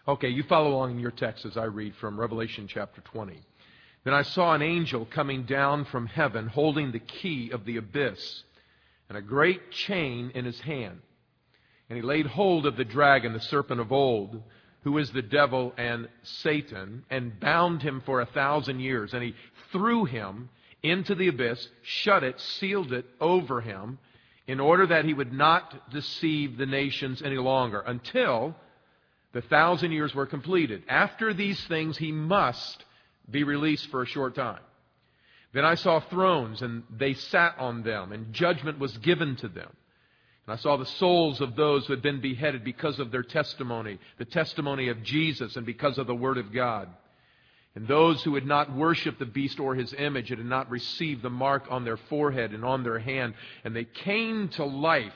Okay, you follow along in your text as I read from Revelation chapter 20. Then I saw an angel coming down from heaven, holding the key of the abyss, and a great chain in his hand. And he laid hold of the dragon, the serpent of old, who is the devil and Satan, and bound him for 1,000 years. And he threw him into the abyss, shut it, sealed it over him, in order that he would not deceive the nations any longer, until the 1,000 years were completed. After these things he must be released for a short time. Then I saw thrones, and they sat on them, and judgment was given to them. And I saw the souls of those who had been beheaded because of their testimony, the testimony of Jesus, and because of the Word of God. And those who had not worshipped the beast or his image, and had not received the mark on their forehead and on their hand, and they came to life,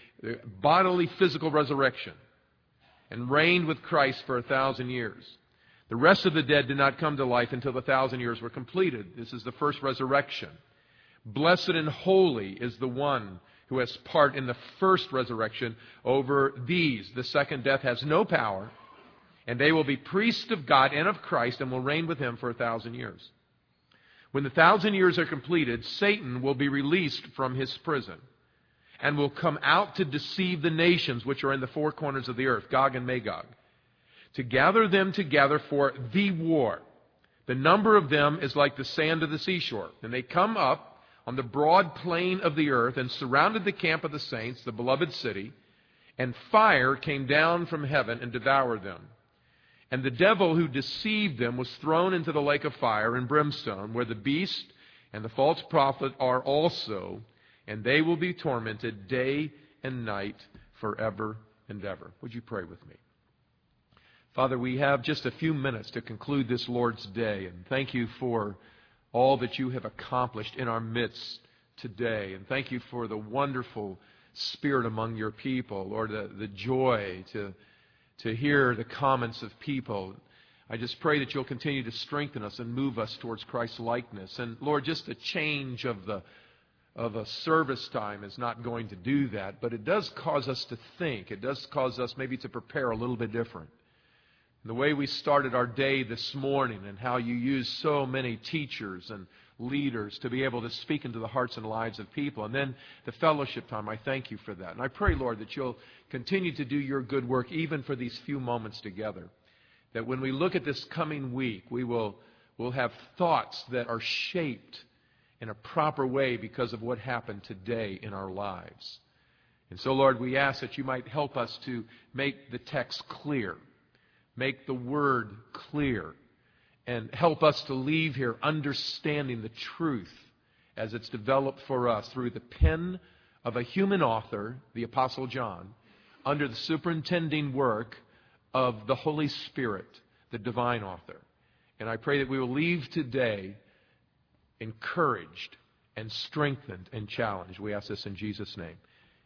bodily, physical resurrection, and reigned with Christ for 1,000 years. The rest of the dead did not come to life until the 1,000 years were completed. This is the first resurrection. Blessed and holy is the one who has part in the first resurrection. Over these, the second death has no power, and they will be priests of God and of Christ, and will reign with Him for 1,000 years. When the 1,000 years are completed, Satan will be released from his prison, and will come out to deceive the nations which are in the four corners of the earth, Gog and Magog, to gather them together for the war. The number of them is like the sand of the seashore. And they come up on the broad plain of the earth and surrounded the camp of the saints, the beloved city, and fire came down from heaven and devoured them. And the devil who deceived them was thrown into the lake of fire and brimstone, where the beast and the false prophet are also, and they will be tormented day and night forever and ever. Would you pray with me? Father, we have just a few minutes to conclude this Lord's Day, and thank you for all that you have accomplished in our midst today. And thank you for the wonderful spirit among your people, Lord, the joy to hear the comments of people. I just pray that you'll continue to strengthen us and move us towards Christ's likeness. And Lord, just a change of a service time is not going to do that, but it does cause us to think. It does cause us maybe to prepare a little bit different. The way we started our day this morning, and how you use so many teachers and leaders to be able to speak into the hearts and lives of people. And then the fellowship time, I thank you for that. And I pray, Lord, that you'll continue to do your good work even for these few moments together. That when we look at this coming week, we'll have thoughts that are shaped in a proper way because of what happened today in our lives. And so, Lord, we ask that you might help us to make the text clear. Make the Word clear, and help us to leave here understanding the truth as it's developed for us through the pen of a human author, the Apostle John, under the superintending work of the Holy Spirit, the divine author. And I pray that we will leave today encouraged and strengthened and challenged. We ask this in Jesus' name.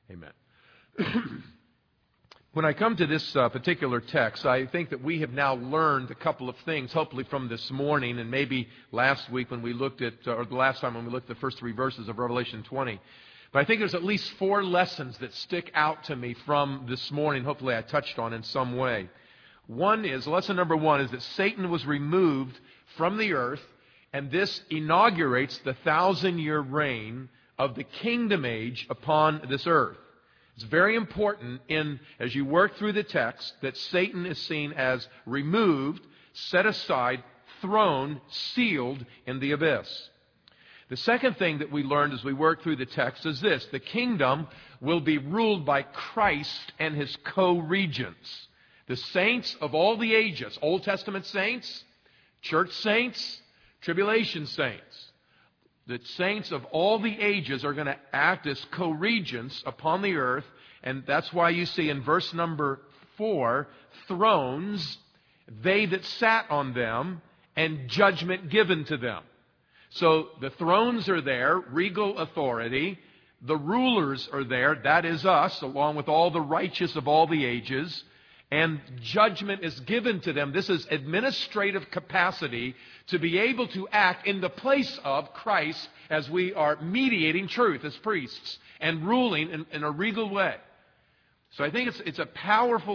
Amen. When I come to this particular text, I think that we have now learned a couple of things, hopefully from this morning and maybe last week when we looked at, or the last time when we looked at the first 3 verses of Revelation 20. But I think there's at least 4 lessons that stick out to me from this morning, hopefully I touched on in some way. Lesson number 1 is that Satan was removed from the earth, and this inaugurates the 1,000-year reign of the kingdom age upon this earth. It's very important as you work through the text that Satan is seen as removed, set aside, thrown, sealed in the abyss. The second thing that we learned as we work through the text is this: the kingdom will be ruled by Christ and His co-regents. The saints of all the ages, Old Testament saints, church saints, tribulation saints. The saints of all the ages are going to act as co-regents upon the earth. And that's why you see in verse number 4, thrones, they that sat on them, and judgment given to them. So the thrones are there, regal authority. The rulers are there, that is us, along with all the righteous of all the ages. And judgment is given to them. This is administrative capacity to be able to act in the place of Christ as we are mediating truth as priests and ruling in a regal way. So I think it's a powerful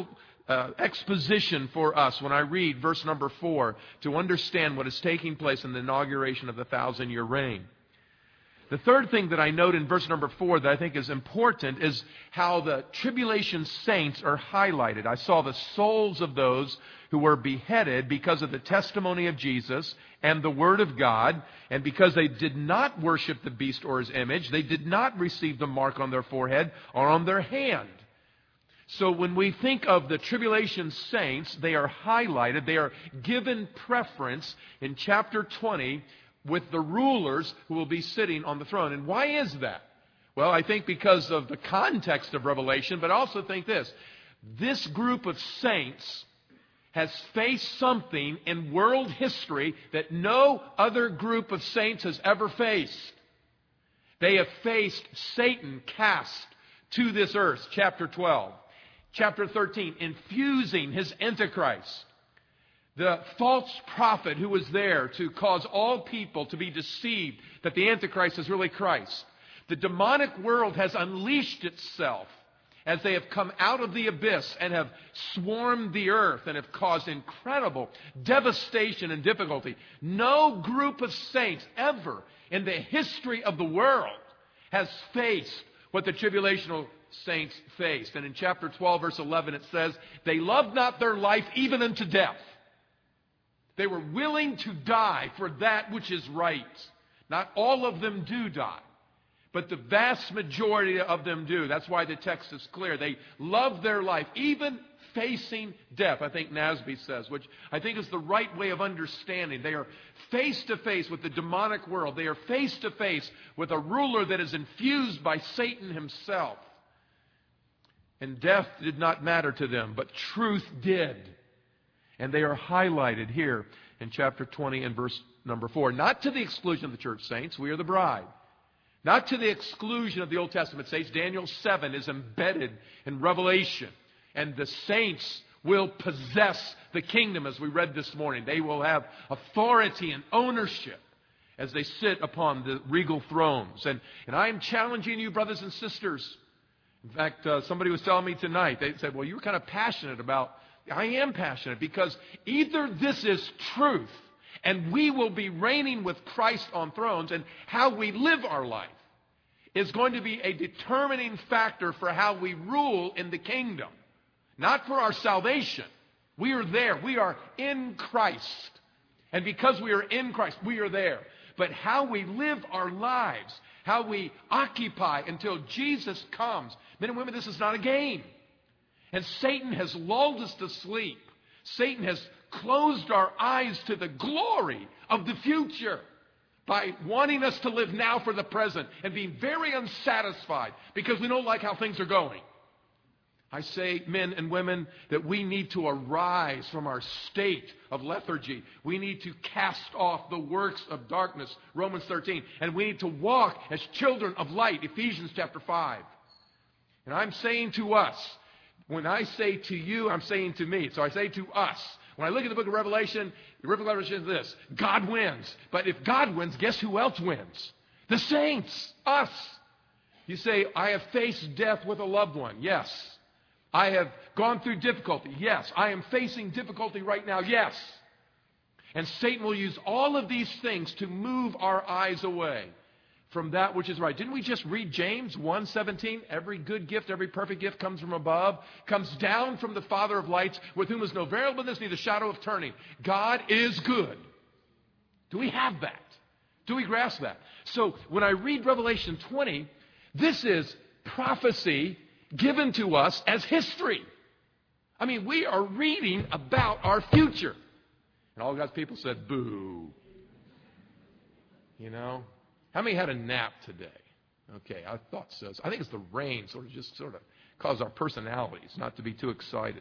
exposition for us when I read verse number 4 to understand what is taking place in the inauguration of the 1,000-year reign. The third thing that I note in verse number 4 that I think is important is how the tribulation saints are highlighted. I saw the souls of those who were beheaded because of the testimony of Jesus and the Word of God, and because they did not worship the beast or his image, they did not receive the mark on their forehead or on their hand. So when we think of the tribulation saints, they are highlighted, they are given preference in chapter 20 with the rulers who will be sitting on the throne. And why is that? Well, I think because of the context of Revelation, but I also think this group of saints has faced something in world history that no other group of saints has ever faced. They have faced Satan cast to this earth, chapter 12. Chapter 13, infusing his Antichrist. The false prophet who was there to cause all people to be deceived that the Antichrist is really Christ. The demonic world has unleashed itself as they have come out of the abyss and have swarmed the earth and have caused incredible devastation and difficulty. No group of saints ever in the history of the world has faced what the tribulational saints faced. And in chapter 12, verse 11, it says, they loved not their life even unto death. They were willing to die for that which is right. Not all of them do die, but the vast majority of them do. That's why the text is clear. They love their life, even facing death, I think Nasby says, which I think is the right way of understanding. They are face to face with the demonic world. They are face to face with a ruler that is infused by Satan himself. And death did not matter to them, but truth did. And they are highlighted here in chapter 20 and verse number 4. Not to the exclusion of the church saints. We are the bride. Not to the exclusion of the Old Testament saints. Daniel 7 is embedded in Revelation. And the saints will possess the kingdom, as we read this morning. They will have authority and ownership as they sit upon the regal thrones. And I am challenging you, brothers and sisters. In fact, somebody was telling me tonight, they said, well, you were kind of passionate about... I am passionate because either this is truth and we will be reigning with Christ on thrones, and how we live our life is going to be a determining factor for how we rule in the kingdom. Not for our salvation. We are there. We are in Christ. And because we are in Christ, we are there. But how we live our lives, how we occupy until Jesus comes. Men and women, this is not a game. And Satan has lulled us to sleep. Satan has closed our eyes to the glory of the future by wanting us to live now for the present and being very unsatisfied because we don't like how things are going. I say, men and women, that we need to arise from our state of lethargy. We need to cast off the works of darkness, Romans 13. And we need to walk as children of light, Ephesians chapter 5. And I'm saying to us, when I say to you, I'm saying to me. So I say to us. When I look at the book of Revelation, the book of Revelation is this: God wins. But if God wins, guess who else wins? The saints, us. You say, I have faced death with a loved one. Yes. I have gone through difficulty. Yes. I am facing difficulty right now. Yes. And Satan will use all of these things to move our eyes away from that which is right. Didn't we just read James 1:17? Every good gift, every perfect gift comes from above, comes down from the Father of lights, with whom is no variableness, neither shadow of turning. God is good. Do we have that? Do we grasp that? So when I read Revelation 20, this is prophecy given to us as history. I mean, we are reading about our future. And all God's people said, boo. You know? How many had a nap today? Okay, I thought so. I think it's the rain sort of caused our personalities not to be too excited.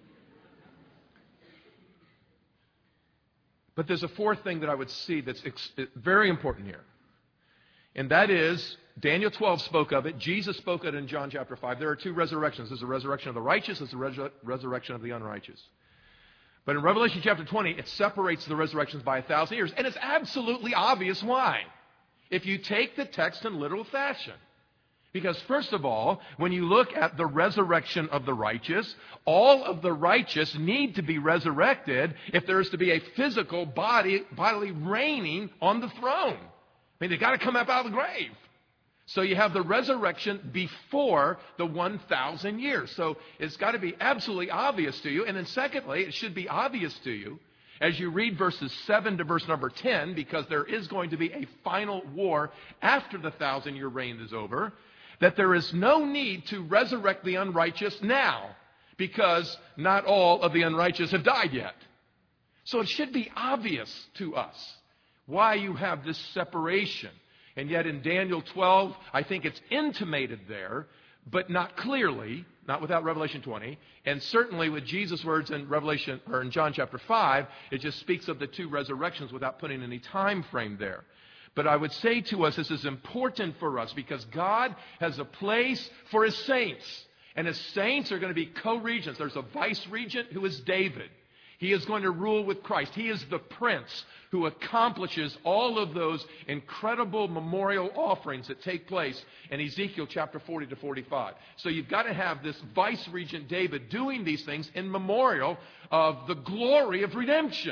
But there's a fourth thing that I would see that's very important here. And that is, Daniel 12 spoke of it. Jesus spoke of it in John chapter 5. There are two resurrections. There's a resurrection of the righteous. There's a resurrection of the unrighteous. But in Revelation chapter 20, it separates the resurrections by 1,000 years. And it's absolutely obvious why. If you take the text in literal fashion. Because first of all, when you look at the resurrection of the righteous, all of the righteous need to be resurrected if there is to be a physical bodily reigning on the throne. I mean, they've got to come up out of the grave. So you have the resurrection before the 1,000 years. So it's got to be absolutely obvious to you. And then secondly, it should be obvious to you as you read verses 7 to verse number 10, because there is going to be a final war after the 1,000-year reign is over, that there is no need to resurrect the unrighteous now, because not all of the unrighteous have died yet. So it should be obvious to us why you have this separation. And yet in Daniel 12, I think it's intimated there, but not clearly, not without Revelation 20, and certainly with Jesus' words in Revelation or in John chapter 5, it just speaks of the two resurrections without putting any time frame there. But I would say to us, this is important for us because God has a place for His saints. And His saints are going to be co-regents. There's a vice-regent who is David. He is going to rule with Christ. He is the prince who accomplishes all of those incredible memorial offerings that take place in Ezekiel chapter 40 to 45. So you've got to have this vice-regent David doing these things in memorial of the glory of redemption.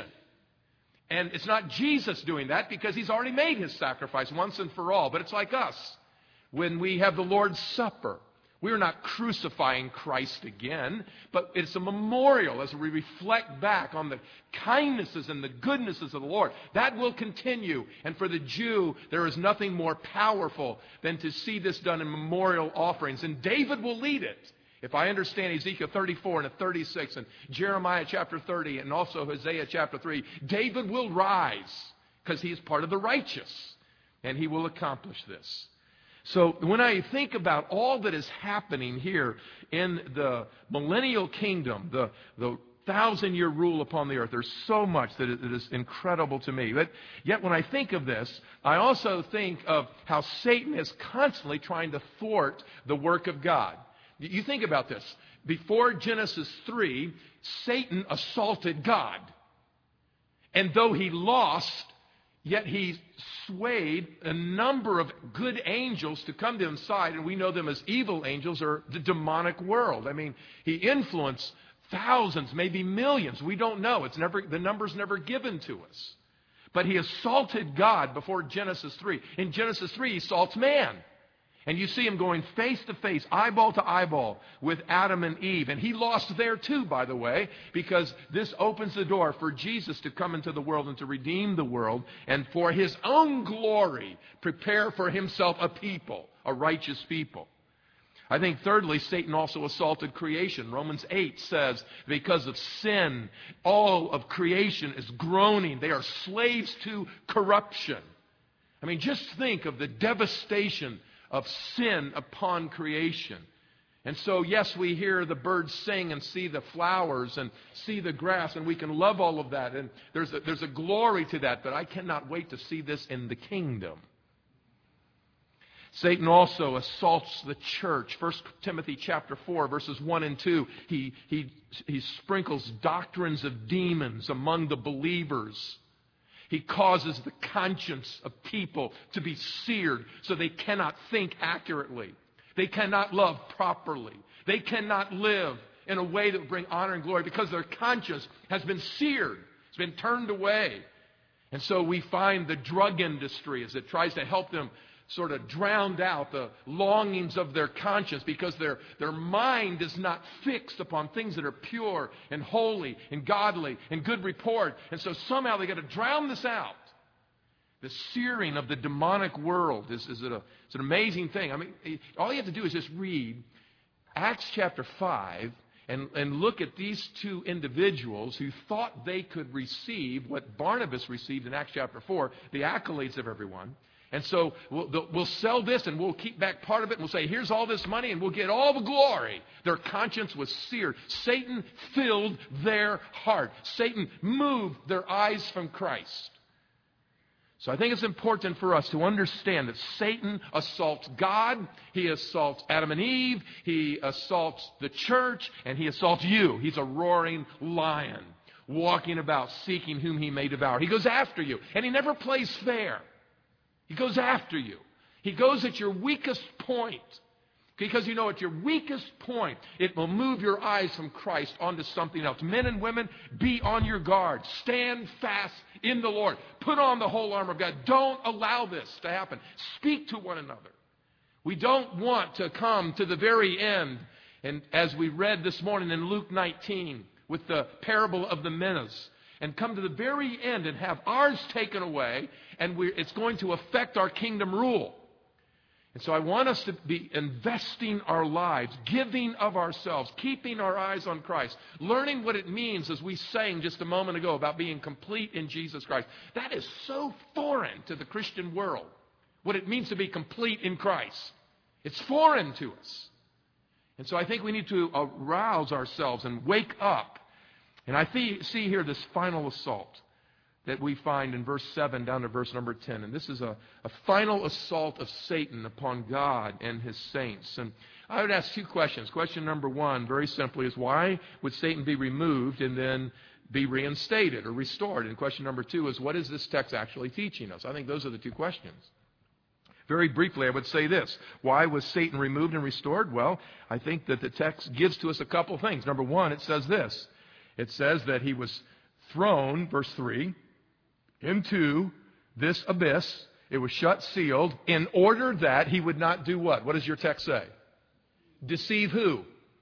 And it's not Jesus doing that because He's already made His sacrifice once and for all. But it's like us. When we have the Lord's Supper, we are not crucifying Christ again, but it's a memorial as we reflect back on the kindnesses and the goodnesses of the Lord. That will continue. And for the Jew, there is nothing more powerful than to see this done in memorial offerings. And David will lead it. If I understand Ezekiel 34 and 36 and Jeremiah chapter 30 and also Hosea chapter 3, David will rise because he is part of the righteous and he will accomplish this. So when I think about all that is happening here in the millennial kingdom, the 1,000-year rule upon the earth, there's so much that it is incredible to me. But yet when I think of this, I also think of how Satan is constantly trying to thwart the work of God. You think about this. Before Genesis 3, Satan assaulted God. And though he lost, yet he swayed a number of good angels to come to his side, and we know them as evil angels or the demonic world. I mean, he influenced thousands, maybe millions. We don't know. The number's never given to us. But he assaulted God before Genesis 3. In Genesis 3, he assaults man. And you see him going face to face, eyeball to eyeball with Adam and Eve. And he lost there too, by the way, because this opens the door for Jesus to come into the world and to redeem the world and for His own glory prepare for Himself a people, a righteous people. I think thirdly, Satan also assaulted creation. Romans 8 says, because of sin, all of creation is groaning. They are slaves to corruption. I mean, just think of the devastation of sin upon creation. And so, yes, we hear the birds sing and see the flowers and see the grass, and we can love all of that. And there's a glory to that, but I cannot wait to see this in the kingdom. Satan also assaults the church. 1 Timothy chapter 4, verses 1 and 2. He sprinkles doctrines of demons among the believers. He causes the conscience of people to be seared so they cannot think accurately. They cannot love properly. They cannot live in a way that would bring honor and glory because their conscience has been seared. It's been turned away. And so we find the drug industry as it tries to help them sort of drowned out the longings of their conscience because their mind is not fixed upon things that are pure and holy and godly and good report. And so somehow they got to drown this out. The searing of the demonic world it's an amazing thing. I mean, all you have to do is just read Acts chapter 5 and look at these two individuals who thought they could receive what Barnabas received in Acts chapter 4, the accolades of everyone. And so we'll sell this and we'll keep back part of it and we'll say, here's all this money and we'll get all the glory. Their conscience was seared. Satan filled their heart. Satan moved their eyes from Christ. So I think it's important for us to understand that Satan assaults God, he assaults Adam and Eve, he assaults the church, and he assaults you. He's a roaring lion, walking about, seeking whom he may devour. He goes after you, and he never plays fair. He goes after you. He goes at your weakest point. Because at your weakest point, it will move your eyes from Christ onto something else. Men and women, be on your guard. Stand fast in the Lord. Put on the whole armor of God. Don't allow this to happen. Speak to one another. We don't want to come to the very end, and as we read this morning in Luke 19 with the parable of the minas, and come to the very end and have ours taken away, and it's going to affect our kingdom rule. And so I want us to be investing our lives, giving of ourselves, keeping our eyes on Christ, learning what it means, as we sang just a moment ago, about being complete in Jesus Christ. That is so foreign to the Christian world, what it means to be complete in Christ. It's foreign to us. And so I think we need to arouse ourselves and wake up. And I see here this final assault that we find in verse 7 down to verse number 10. And this is a final assault of Satan upon God and his saints. And I would ask two questions. Question number one, very simply, is why would Satan be removed and then be reinstated or restored? And question number two is, what is this text actually teaching us? I think those are the two questions. Very briefly, I would say this. Why was Satan removed and restored? Well, I think that the text gives to us a couple things. Number one, it says this. It says that he was thrown, verse 3, into this abyss. It was shut, sealed, in order that he would not do what? What does your text say? Deceive who?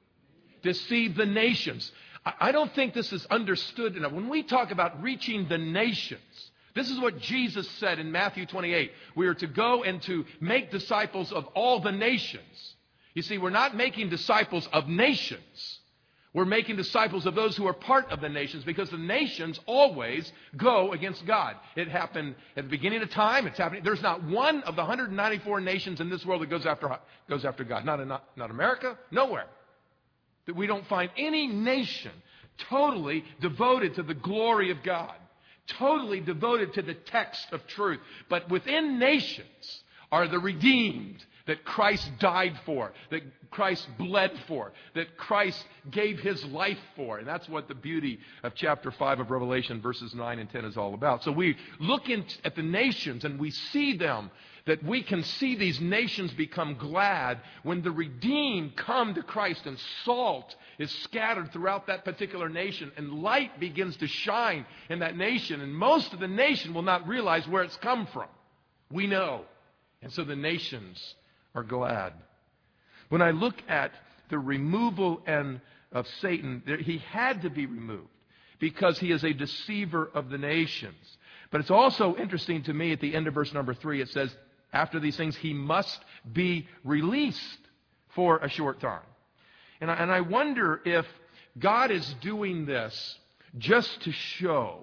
Deceive the nations. I don't think this is understood enough. When we talk about reaching the nations, this is what Jesus said in Matthew 28. We are to go and to make disciples of all the nations. You see, we're not making disciples of nations. We're making disciples of those who are part of the nations, because the nations always go against God. It happened at the beginning of time. It's happening. There's not one of the 194 nations in this world that goes after God. Not America. Nowhere. That we don't find any nation totally devoted to the glory of God. Totally devoted to the text of truth. But within nations are the redeemed that Christ died for, that Christ bled for, that Christ gave his life for. And that's what the beauty of chapter 5 of Revelation, verses 9 and 10 is all about. So we look at the nations and we see them, that we can see these nations become glad when the redeemed come to Christ, and salt is scattered throughout that particular nation, and light begins to shine in that nation. And most of the nation will not realize where it's come from. We know. And so the nations are glad. When I look at the removal of Satan, he had to be removed because he is a deceiver of the nations. But it's also interesting to me at the end of verse number 3, it says, after these things, he must be released for a short time. And I wonder if God is doing this just to show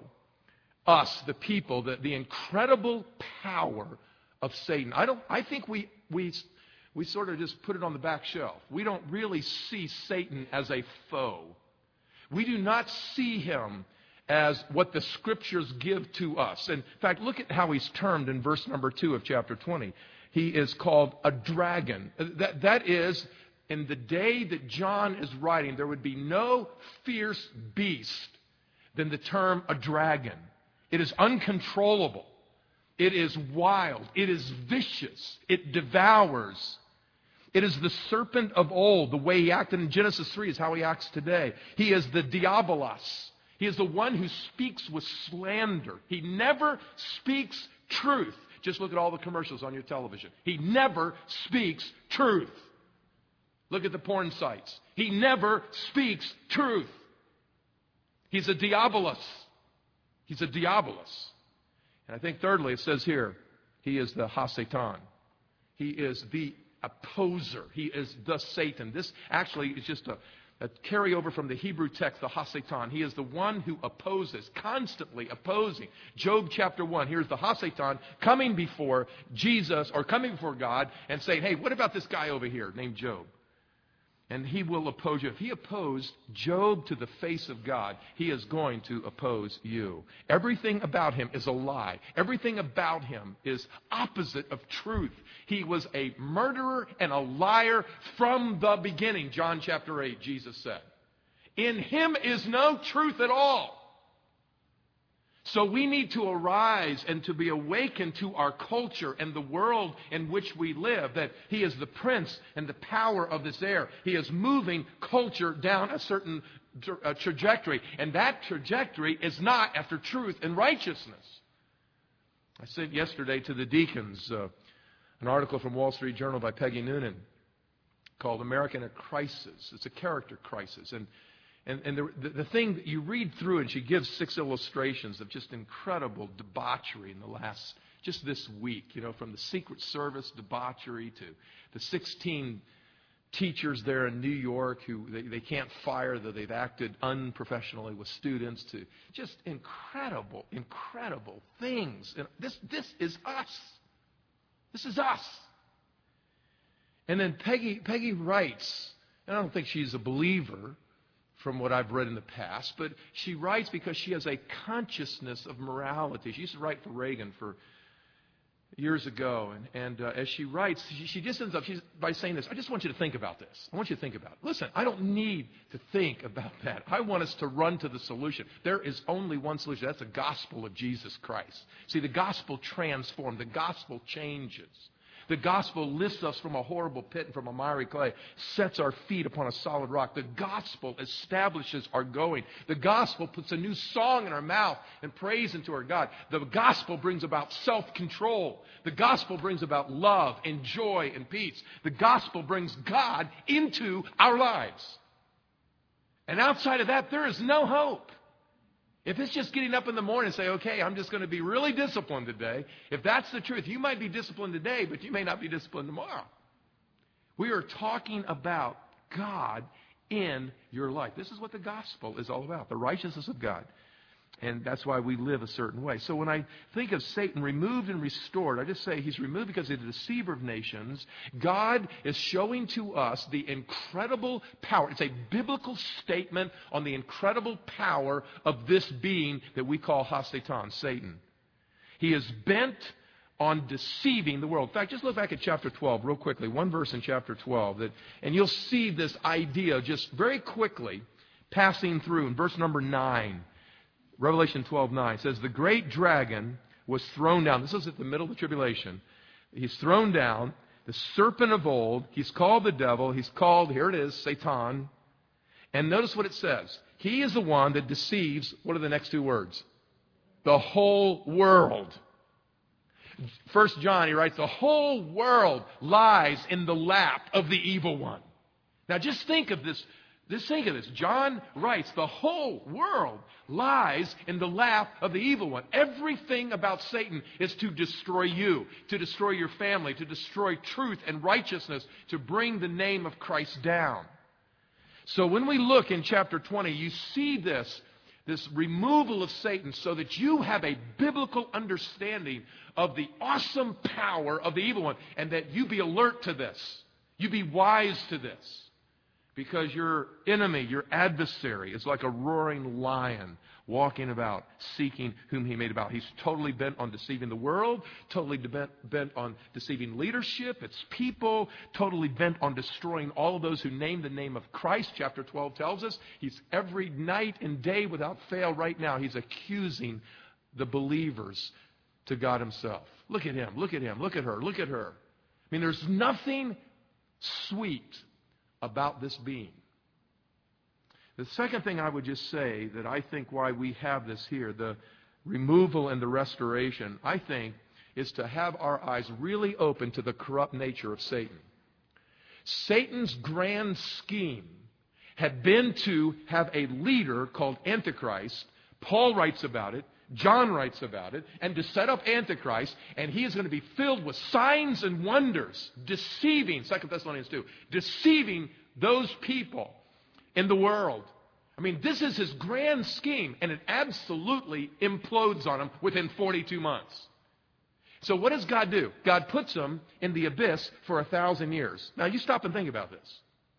us, the people, the incredible power of Satan. I think we sort of just put it on the back shelf. We don't really see Satan as a foe. We do not see him as what the Scriptures give to us. In fact, look at how he's termed in verse number 2 of chapter 20. He is called a dragon. That is, in the day that John is writing, there would be no fierce beast than the term a dragon. It is uncontrollable. It is wild. It is vicious. It devours. It is the serpent of old. The way he acted in Genesis 3 is how he acts today. He is the diabolos. He is the one who speaks with slander. He never speaks truth. Just look at all the commercials on your television. He never speaks truth. Look at the porn sites. He never speaks truth. He's a diabolos. He's a diabolos. And I think thirdly, it says here, he is the ha-satan. He is the opposer. He is the Satan. This actually is just a carryover from the Hebrew text, the ha-satan. He is the one who opposes, constantly opposing. Job chapter 1, here's the ha-satan coming before Jesus, or coming before God, and saying, hey, what about this guy over here named Job? And he will oppose you. If he opposed Job to the face of God, he is going to oppose you. Everything about him is a lie. Everything about him is opposite of truth. He was a murderer and a liar from the beginning, John chapter 8, Jesus said. In him is no truth at all. So we need to arise and to be awakened to our culture and the world in which we live, that He is the prince and the power of this air. He is moving culture down a certain trajectory, and that trajectory is not after truth and righteousness. I sent yesterday to the deacons an article from Wall Street Journal by Peggy Noonan called America in a Crisis. It's a character crisis. And the thing that you read through, and she gives 6 illustrations of just incredible debauchery in the last, just this week, from the Secret Service debauchery to the 16 teachers there in New York who they can't fire, that they've acted unprofessionally with students, to just incredible things. And this is us. This is us. And then Peggy writes, and I don't think she's a believer from what I've read in the past, but she writes because she has a consciousness of morality. She used to write for Reagan for years ago, and as she writes, she just ends up by saying this: I just want you to think about this. I want you to think about it. Listen, I don't need to think about that. I want us to run to the solution. There is only one solution. That's the gospel of Jesus Christ. See, the gospel transforms. The gospel changes. The gospel lifts us from a horrible pit and from a miry clay, sets our feet upon a solid rock. The gospel establishes our going. The gospel puts a new song in our mouth and praise into our God. The gospel brings about self-control. The gospel brings about love and joy and peace. The gospel brings God into our lives. And outside of that, there is no hope. If it's just getting up in the morning and say, okay, I'm just going to be really disciplined today, if that's the truth, you might be disciplined today, but you may not be disciplined tomorrow. We are talking about God in your life. This is what the gospel is all about, the righteousness of God. And that's why we live a certain way. So when I think of Satan removed and restored, I just say he's removed because he's the deceiver of nations. God is showing to us the incredible power. It's a biblical statement on the incredible power of this being that we call Hasatan, Satan. He is bent on deceiving the world. In fact, just look back at chapter 12 real quickly. One verse in chapter 12. And you'll see this idea just very quickly passing through in verse number 9. Revelation 12:9 says, the great dragon was thrown down. This is at the middle of the tribulation. He's thrown down, the serpent of old. He's called the devil. He's called, here it is, Satan. And notice what it says. He is the one that deceives, what are the next 2 words? The whole world. 1 John, he writes, the whole world lies in the lap of the evil one. Now just think of this. Just think of this. John writes, the whole world lies in the lap of the evil one. Everything about Satan is to destroy you, to destroy your family, to destroy truth and righteousness, to bring the name of Christ down. So when we look in chapter 20, you see this removal of Satan so that you have a biblical understanding of the awesome power of the evil one, and that you be alert to this. You be wise to this. Because your enemy, your adversary, is like a roaring lion walking about, seeking whom he may devour. He's totally bent on deceiving the world, totally bent on deceiving leadership, its people, totally bent on destroying all of those who name the name of Christ. Chapter 12 tells us he's every night and day without fail right now. He's accusing the believers to God himself. Look at him, look at him, look at her, look at her. I mean, there's nothing sweet about this being. The second thing I would just say that I think why we have this here, the removal and the restoration, I think, is to have our eyes really open to the corrupt nature of Satan. Satan's grand scheme had been to have a leader called Antichrist. Paul writes about it. John writes about it, and to set up Antichrist, and he is going to be filled with signs and wonders, deceiving, 2 Thessalonians 2, deceiving those people in the world. I mean, this is his grand scheme, and it absolutely implodes on him within 42 months. So what does God do? God puts him in the abyss for 1,000 years. Now, you stop and think about this.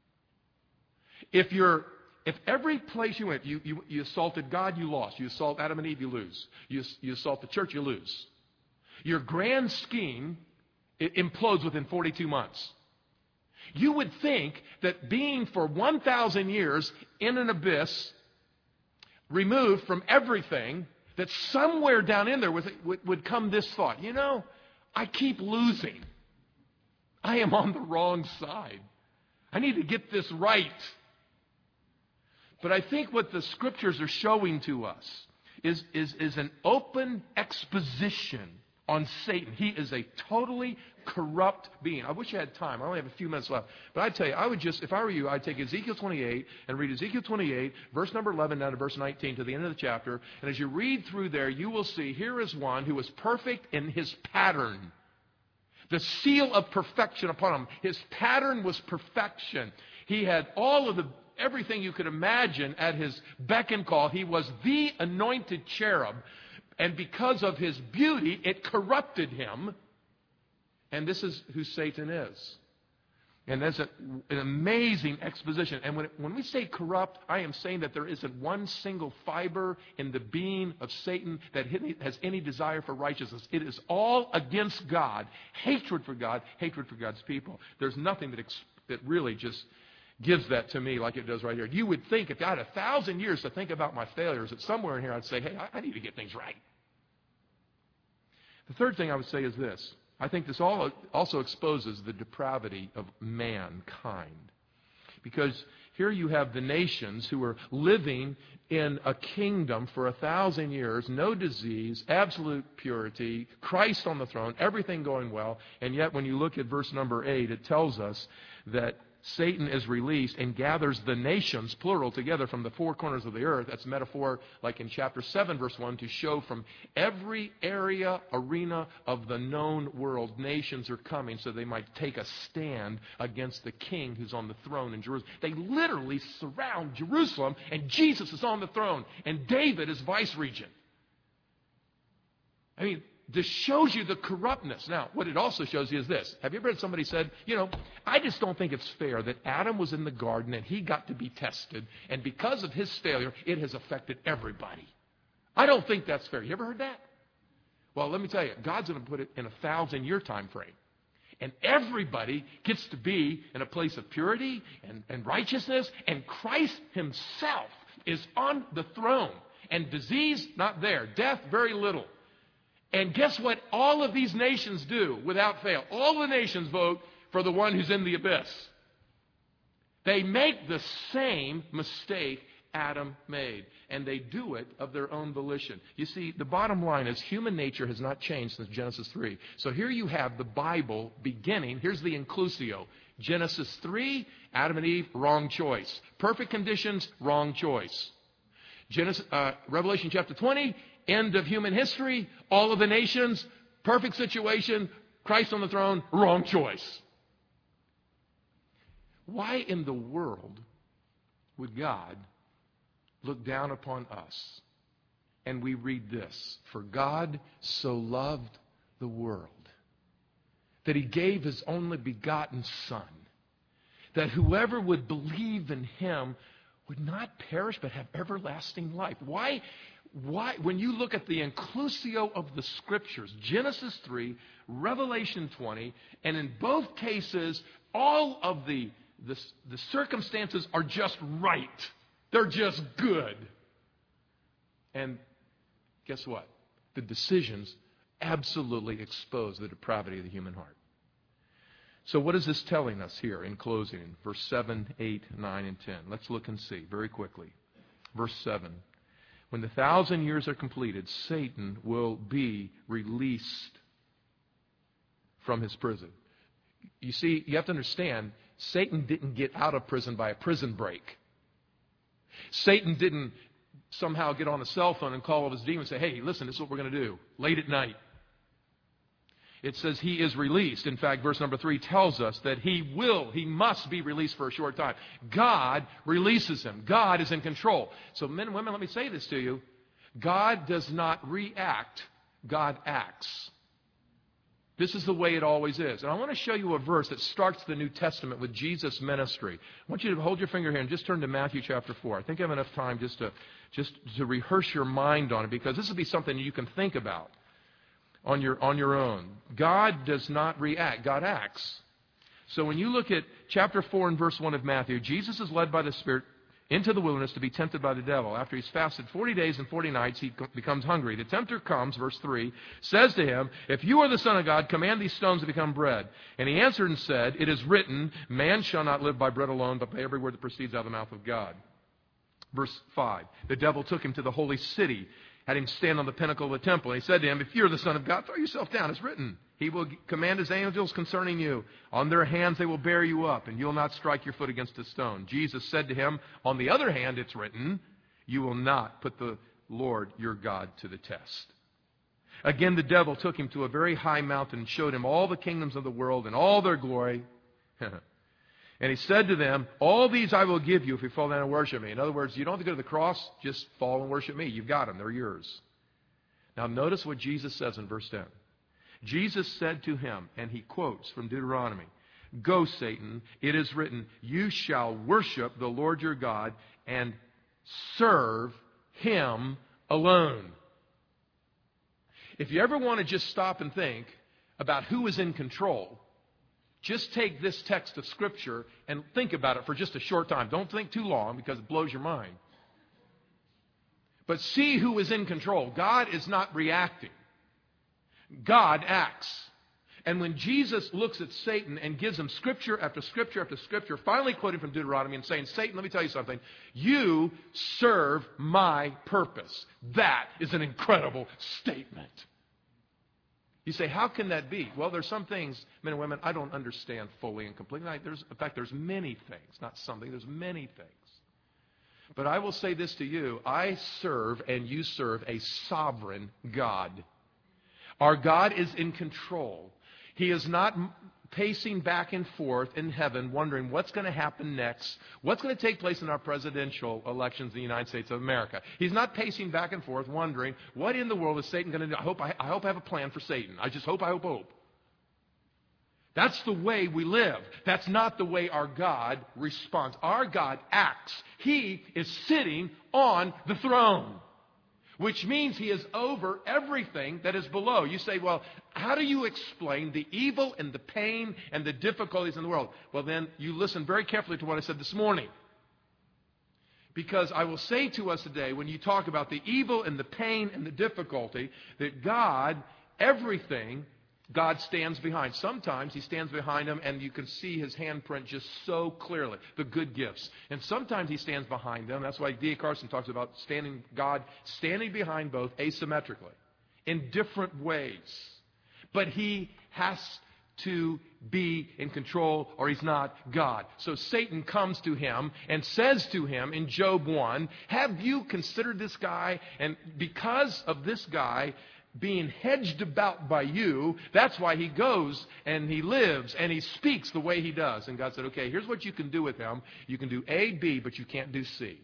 If every place you went, you assaulted God, you lost. You assault Adam and Eve, you lose. You assault the church, you lose. Your grand scheme, it implodes within 42 months. You would think that being for 1,000 years in an abyss, removed from everything, that somewhere down in there would come this thought, I keep losing. I am on the wrong side. I need to get this right. But I think what the Scriptures are showing to us is an open exposition on Satan. He is a totally corrupt being. I wish I had time. I only have a few minutes left. But I tell you, if I were you, I'd take Ezekiel 28 and read Ezekiel 28, verse number 11 down to verse 19 to the end of the chapter. And as you read through there, you will see here is one who was perfect in his pattern. The seal of perfection upon him. His pattern was perfection. He had everything you could imagine at his beck and call. He was the anointed cherub. And because of his beauty, it corrupted him. And this is who Satan is. And that's an amazing exposition. And when we say corrupt, I am saying that there isn't one single fiber in the being of Satan that has any desire for righteousness. It is all against God. Hatred for God, hatred for God's people. There's nothing that really just gives that to me like it does right here. You would think if I had 1,000 years to think about my failures, that somewhere in here I'd say, hey, I need to get things right. The third thing I would say is this. I think this also exposes the depravity of mankind. Because here you have the nations who are living in a kingdom for 1,000 years, no disease, absolute purity, Christ on the throne, everything going well. And yet when you look at verse number 8, it tells us that Satan is released and gathers the nations, plural, together from the four corners of the earth. That's metaphor like in chapter 7, verse 1, to show from every arena of the known world, nations are coming so they might take a stand against the king who's on the throne in Jerusalem. They literally surround Jerusalem, and Jesus is on the throne, and David is vice regent. I mean, this shows you the corruptness. Now, what it also shows you is this. Have you ever heard somebody said, I just don't think it's fair that Adam was in the garden and he got to be tested, and because of his failure, it has affected everybody. I don't think that's fair. You ever heard that? Well, let me tell you, God's going to put it in 1,000-year time frame. And everybody gets to be in a place of purity and righteousness, and Christ himself is on the throne. And disease, not there. Death, very little. And guess what all of these nations do without fail? All the nations vote for the one who's in the abyss. They make the same mistake Adam made. And they do it of their own volition. You see, the bottom line is human nature has not changed since Genesis 3. So here you have the Bible beginning. Here's the inclusio. Genesis 3, Adam and Eve, wrong choice. Perfect conditions, wrong choice. Revelation chapter 20, end of human history, all of the nations, perfect situation, Christ on the throne, wrong choice. Why in the world would God look down upon us? And we read this, for God so loved the world that he gave his only begotten Son, that whoever would believe in him would not perish but have everlasting life. Why, when you look at the inclusio of the Scriptures, Genesis 3, Revelation 20, and in both cases, all of the circumstances are just right. They're just good. And guess what? The decisions absolutely expose the depravity of the human heart. So what is this telling us here in closing? Verse 7, 8, 9, and 10. Let's look and see very quickly. Verse 7. When the 1,000 years are completed, Satan will be released from his prison. You see, you have to understand, Satan didn't get out of prison by a prison break. Satan didn't somehow get on a cell phone and call all his demons and say, hey, listen, this is what we're going to do late at night. It says he is released. In fact, verse number 3 tells us that he must be released for a short time. God releases him. God is in control. So men and women, let me say this to you. God does not react. God acts. This is the way it always is. And I want to show you a verse that starts the New Testament with Jesus' ministry. I want you to hold your finger here and just turn to Matthew chapter 4. I think I have enough time just to rehearse your mind on it, because this will be something you can think about on your own. God does not react. God acts. So when you look at chapter 4 and verse 1 of Matthew, Jesus is led by the Spirit into the wilderness to be tempted by the devil. After he's fasted 40 days and 40 nights, he becomes hungry. The tempter comes, verse 3, says to him, "If you are the Son of God, command these stones to become bread." And he answered and said, "It is written, man shall not live by bread alone, but by every word that proceeds out of the mouth of God." Verse 5, the devil took him to the holy city, had him stand on the pinnacle of the temple. And he said to him, "If you're the Son of God, throw yourself down. It's written, he will command his angels concerning you. On their hands they will bear you up, and you'll not strike your foot against a stone." Jesus said to him, "On the other hand, it's written, you will not put the Lord your God to the test." Again, the devil took him to a very high mountain and showed him all the kingdoms of the world and all their glory. And he said to them, "All these I will give you if you fall down and worship me." In other words, you don't have to go to the cross, just fall and worship me. You've got them. They're yours. Now notice what Jesus says in verse 10. Jesus said to him, and he quotes from Deuteronomy, "Go, Satan, it is written, you shall worship the Lord your God and serve him alone." If you ever want to just stop and think about who is in control, just take this text of Scripture and think about it for just a short time. Don't think too long because it blows your mind. But see who is in control. God is not reacting. God acts. And when Jesus looks at Satan and gives him Scripture after Scripture after Scripture, finally quoting from Deuteronomy and saying, "Satan, let me tell you something. You serve my purpose." That is an incredible statement. You say, how can that be? Well, there's some things, men and women, I don't understand fully and completely. In fact, there's many things, not something, there's many things. But I will say this to you, I serve and you serve a sovereign God. Our God is in control. He is not pacing back and forth in heaven wondering what's going to happen next, what's going to take place in our presidential elections in the United States of America. He's not pacing back and forth wondering what in the world is Satan going to do. I hope I have a plan for Satan. I just hope. That's the way we live. That's not the way our God responds. Our God acts. He is sitting on the throne, which means he is over everything that is below. You say, well, how do you explain the evil and the pain and the difficulties in the world? Well, then you listen very carefully to what I said this morning. Because I will say to us today, when you talk about the evil and the pain and the difficulty, that God, everything, God stands behind. Sometimes he stands behind them and you can see his handprint just so clearly, the good gifts. And sometimes he stands behind them. That's why D.A. Carson talks about God standing behind both asymmetrically in different ways. But he has to be in control or he's not God. So Satan comes to him and says to him in Job 1, "Have you considered this guy? And because of this guy being hedged about by you, that's why he goes and he lives and he speaks the way he does." And God said, "Okay, here's what you can do with him. You can do A, B, but you can't do C."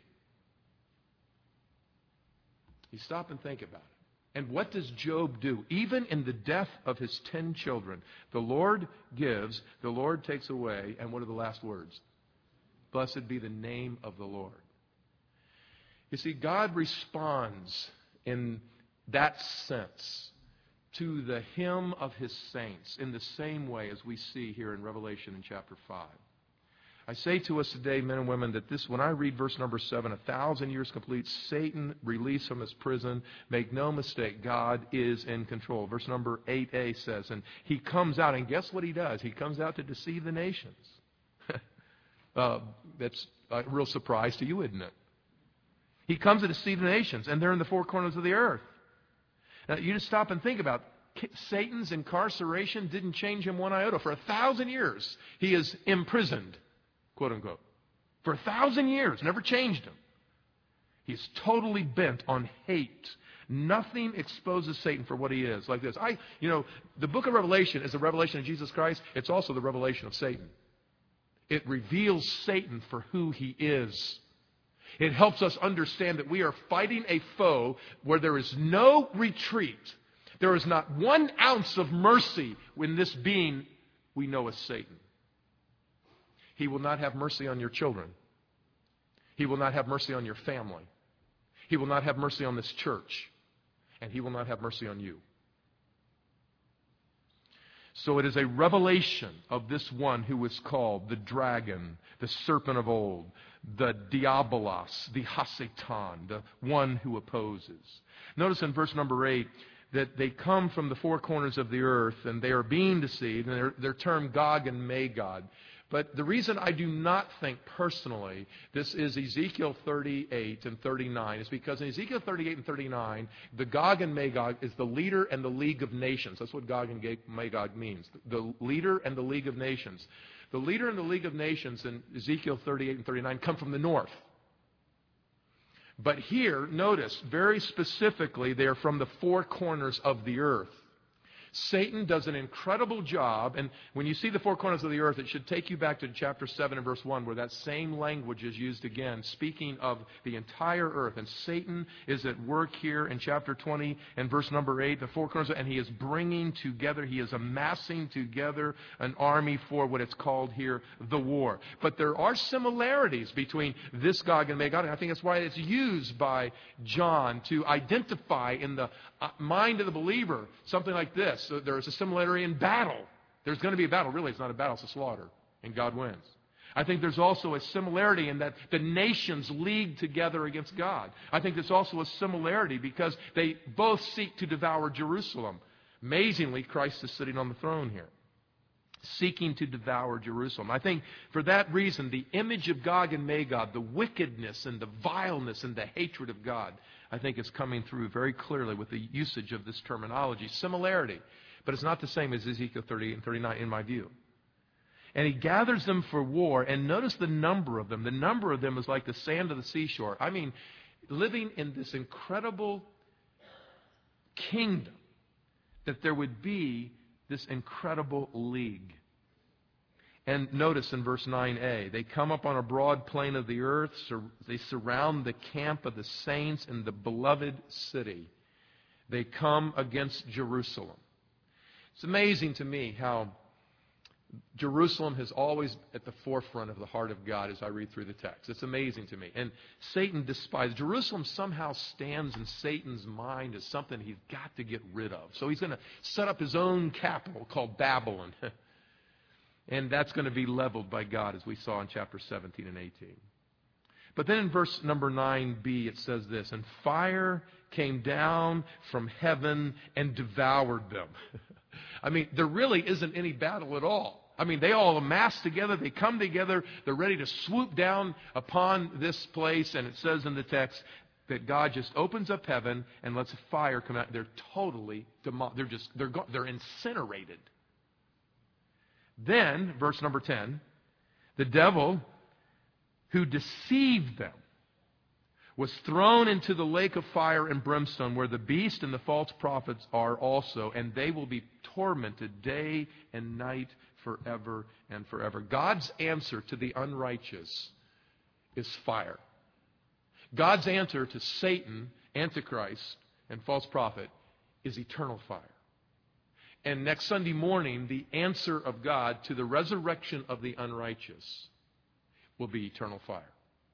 You stop and think about it. And what does Job do? Even in the death of his 10 children, the Lord gives, the Lord takes away, and what are the last words? "Blessed be the name of the Lord." You see, God responds in that sense to the hymn of his saints in the same way as we see here in Revelation in chapter 5. I say to us today, men and women, that this, when I read verse number 7, 1,000 years complete, Satan released from his prison. Make no mistake, God is in control. Verse number 8a says, and he comes out, and guess what he does? He comes out to deceive the nations. That's a real surprise to you, isn't it? He comes to deceive the nations, and they're in the four corners of the earth. Now, you just stop and think about it. Satan's incarceration didn't change him one iota. For 1,000 years, he is imprisoned, quote unquote. For 1,000 years, never changed him. He's totally bent on hate. Nothing exposes Satan for what he is. Like this. The book of Revelation is the revelation of Jesus Christ. It's also the revelation of Satan. It reveals Satan for who he is. It helps us understand that we are fighting a foe where there is no retreat. There is not 1 ounce of mercy when this being we know as Satan. He will not have mercy on your children. He will not have mercy on your family. He will not have mercy on this church. And he will not have mercy on you. So it is a revelation of this one who is called the dragon, the serpent of old, the diabolos, the Hasatan, the one who opposes. Notice in verse number 8 that they come from the four corners of the earth and they are being deceived, and they're termed Gog and Magog. But the reason I do not think personally this is Ezekiel 38 and 39 is because in Ezekiel 38 and 39, the Gog and Magog is the leader and the league of nations. That's what Gog and Magog means. The leader and the league of nations. The leader and the league of nations in Ezekiel 38 and 39 come from the north. But here, notice, very specifically, they are from the four corners of the earth. Satan does an incredible job, and when you see the four corners of the earth, it should take you back to chapter 7 and verse 1, where that same language is used again, speaking of the entire earth. And Satan is at work here in chapter 20 and verse number 8, the four corners, and he is bringing together, he is amassing together an army for what it's called here, the war. But there are similarities between this Gog and Magog, and I think that's why it's used by John to identify in the mind of the believer something like this. So there is a similarity in battle. There's going to be a battle. Really, it's not a battle, it's a slaughter. And God wins. I think there's also a similarity in that the nations league together against God. I think there's also a similarity because they both seek to devour Jerusalem. Amazingly, Christ is sitting on the throne here, seeking to devour Jerusalem. I think for that reason, the image of Gog and Magog, the wickedness and the vileness and the hatred of God, I think is coming through very clearly with the usage of this terminology. Similarity, but it's not the same as Ezekiel 38 and 39 in my view. And he gathers them for war, and notice the number of them. The number of them is like the sand of the seashore. I mean, living in this incredible kingdom, that there would be this incredible league. And notice in verse 9a, they come up on a broad plain of the earth. They surround the camp of the saints in the beloved city. They come against Jerusalem. It's amazing to me how Jerusalem has always at the forefront of the heart of God as I read through the text. It's amazing to me. And Satan despises. Jerusalem somehow stands in Satan's mind as something he's got to get rid of. So he's going to set up his own capital called Babylon. And that's going to be leveled by God, as we saw in chapter 17 and 18. But then in verse number 9b, it says this, and fire came down from heaven and devoured them. I mean, there really isn't any battle at all. I mean, they all amass together, they come together, they're ready to swoop down upon this place, and it says in the text that God just opens up heaven and lets fire come out. They're totally they're incinerated. Then, verse number 10, the devil who deceived them was thrown into the lake of fire and brimstone, where the beast and the false prophets are also, and they will be tormented day and night forever and forever. God's answer to the unrighteous is fire. God's answer to Satan, Antichrist, and false prophet is eternal fire. And next Sunday morning, the answer of God to the resurrection of the unrighteous will be eternal fire.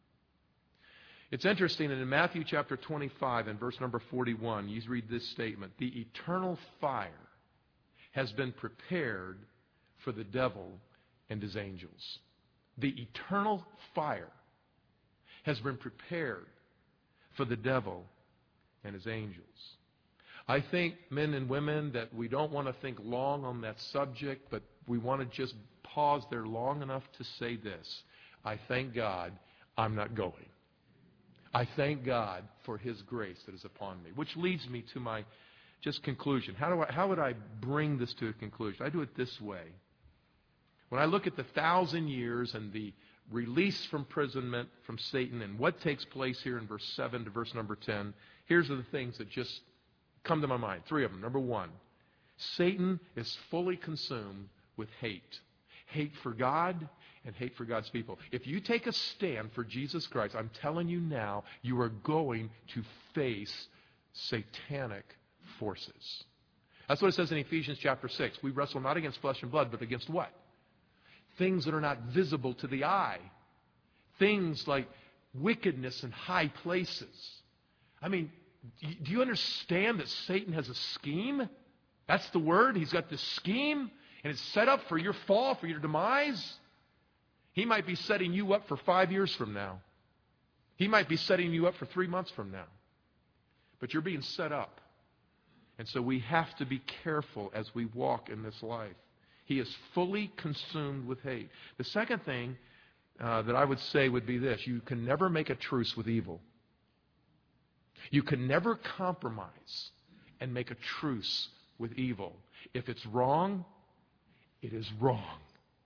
It's interesting that in Matthew chapter 25 and verse number 41, you read this statement, the eternal fire has been prepared for the devil and his angels. The eternal fire has been prepared for the devil and his angels. I think, men and women, that we don't want to think long on that subject, but we want to just pause there long enough to say this. I thank God I'm not going. I thank God for His grace that is upon me. Which leads me to my just conclusion. How would I bring this to a conclusion? I do it this way. When I look at the 1,000 years and the release from imprisonment from Satan and what takes place here in verse 7 to verse number 10, here's the things that just come to my mind. 3 of them. Number 1, Satan is fully consumed with hate. Hate for God and hate for God's people. If you take a stand for Jesus Christ, I'm telling you now, you are going to face satanic forces. That's what it says in Ephesians chapter 6. We wrestle not against flesh and blood, but against what? Things that are not visible to the eye. Things like wickedness in high places. I mean, do you understand that Satan has a scheme? That's the word. He's got this scheme. And it's set up for your fall, for your demise. He might be setting you up for 5 years from now. He might be setting you up for 3 months from now. But you're being set up. And so we have to be careful as we walk in this life. He is fully consumed with hate. The second thing that I would say would be this. You can never make a truce with evil. You can never compromise and make a truce with evil. If it's wrong, it is wrong.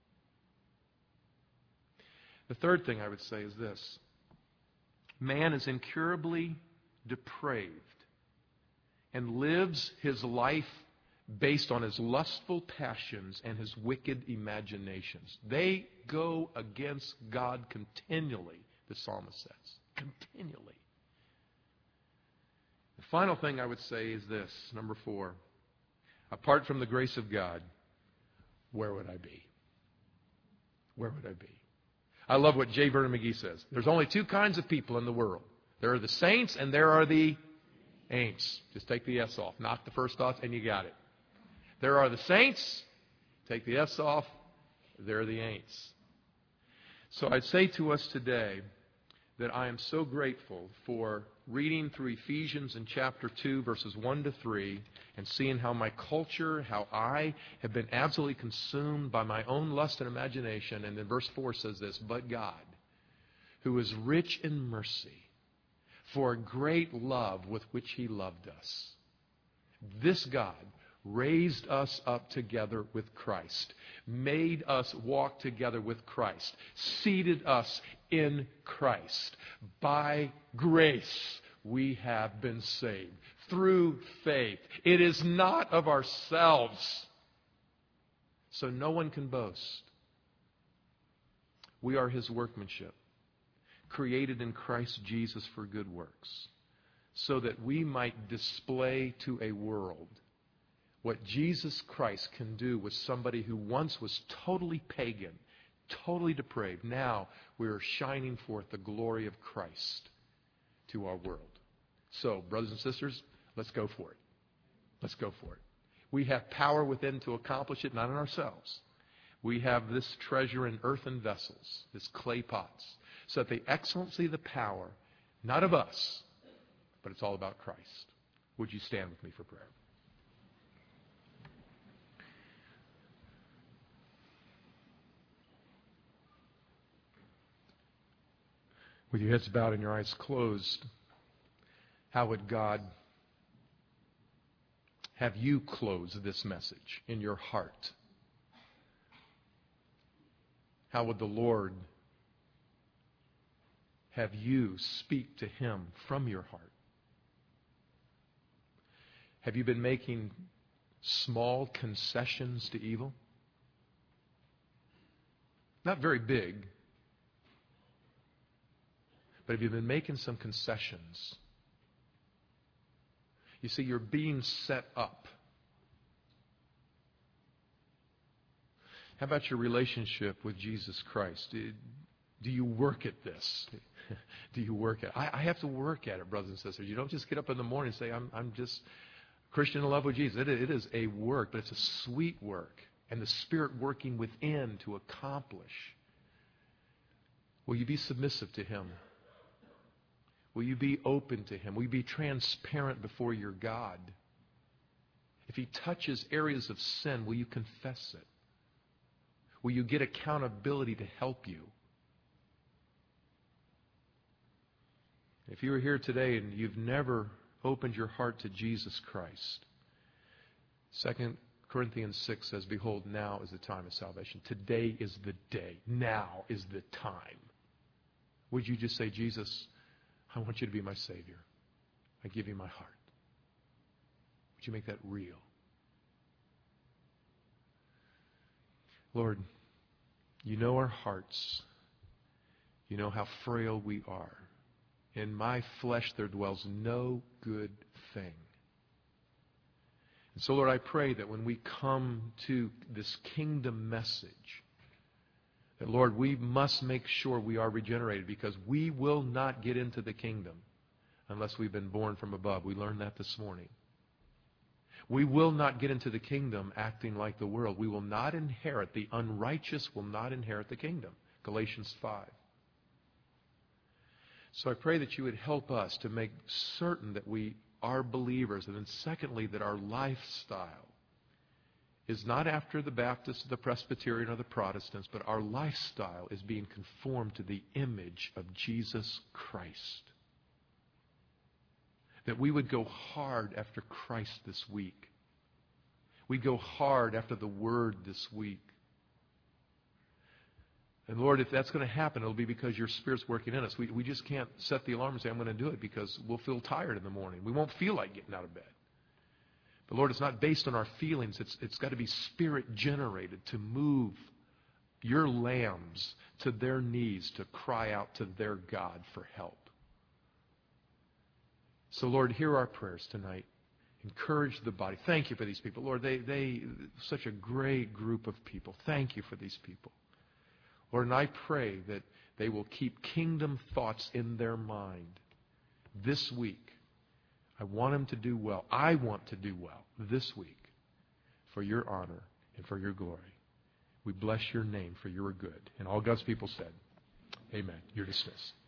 The third thing I would say is this. Man is incurably depraved and lives his life based on his lustful passions and his wicked imaginations. They go against God continually, the psalmist says. Continually. The final thing I would say is this, number 4. Apart from the grace of God, where would I be? Where would I be? I love what J. Vernon McGee says. There's only 2 kinds of people in the world. There are the saints and there are the ain'ts. Just take the S off. Knock the first off and you got it. There are the saints. Take the S off. There are the ain'ts. So I'd say to us today that I am so grateful for reading through Ephesians in chapter 2, verses 1 to 3, and seeing how my culture, how I have been absolutely consumed by my own lust and imagination. And then verse 4 says this, but God, who is rich in mercy, for a great love with which He loved us. This God raised us up together with Christ, made us walk together with Christ, seated us in Christ. By grace we have been saved through faith. It is not of ourselves, so no one can boast. We are His workmanship, created in Christ Jesus for good works, so that we might display to a world what Jesus Christ can do with somebody who once was totally pagan, totally depraved. Now we are shining forth the glory of Christ to our world. So, brothers and sisters, let's go for it. Let's go for it. We have power within to accomplish it, not in ourselves. We have this treasure in earthen vessels, this clay pots, so that the excellency of the power, not of us, but it's all about Christ. Would you stand with me for prayer? With your heads bowed and your eyes closed, how would God have you close this message in your heart? How would the Lord have you speak to Him from your heart? Have you been making small concessions to evil? Not very big. But have you been making some concessions? You see, you're being set up. How about your relationship with Jesus Christ? Do you work at this? Do you work at it? I have to work at it, brothers and sisters. You don't just get up in the morning and say, I'm just a Christian in love with Jesus. It is a work, but it's a sweet work. And the Spirit working within to accomplish. Will you be submissive to Him? Will you be open to Him? Will you be transparent before your God? If He touches areas of sin, will you confess it? Will you get accountability to help you? If you are here today and you've never opened your heart to Jesus Christ, 2 Corinthians 6 says, behold, now is the time of salvation. Today is the day. Now is the time. Would you just say, Jesus, I want you to be my Savior. I give you my heart. Would you make that real? Lord, you know our hearts. You know how frail we are. In my flesh there dwells no good thing. And so, Lord, I pray that when we come to this kingdom message, that, Lord, we must make sure we are regenerated, because we will not get into the kingdom unless we've been born from above. We learned that this morning. We will not get into the kingdom acting like the world. We will not inherit. The unrighteous will not inherit the kingdom. Galatians 5. So I pray that you would help us to make certain that we are believers. And then secondly, that our lifestyle is not after the Baptists, the Presbyterian, or the Protestants, but our lifestyle is being conformed to the image of Jesus Christ. That we would go hard after Christ this week. We'd go hard after the Word this week. And Lord, if that's going to happen, it'll be because your Spirit's working in us. We just can't set the alarm and say, I'm going to do it, because we'll feel tired in the morning. We won't feel like getting out of bed. But Lord, it's not based on our feelings. It's got to be Spirit generated to move your lambs to their knees to cry out to their God for help. So Lord, hear our prayers tonight. Encourage the body. Thank you for these people. Lord, they such a great group of people. Thank you for these people. Lord, and I pray that they will keep kingdom thoughts in their mind this week. I want them to do well. I want to do well this week for your honor and for your glory. We bless your name for your good. And all God's people said, amen. You're dismissed.